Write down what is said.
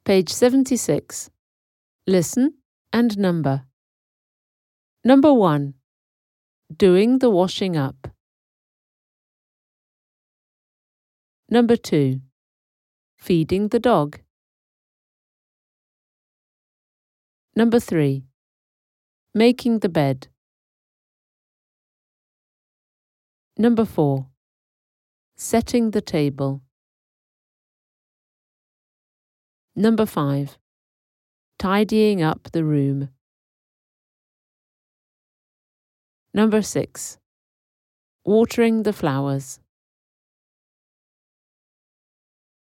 Page 76. Listen and number. Number 1. Doing the washing up. Number 2. Feeding the dog. Number 3. Making the bed. Number 4. Setting the table. Number 5. Tidying up the room. Number 6. Watering the flowers.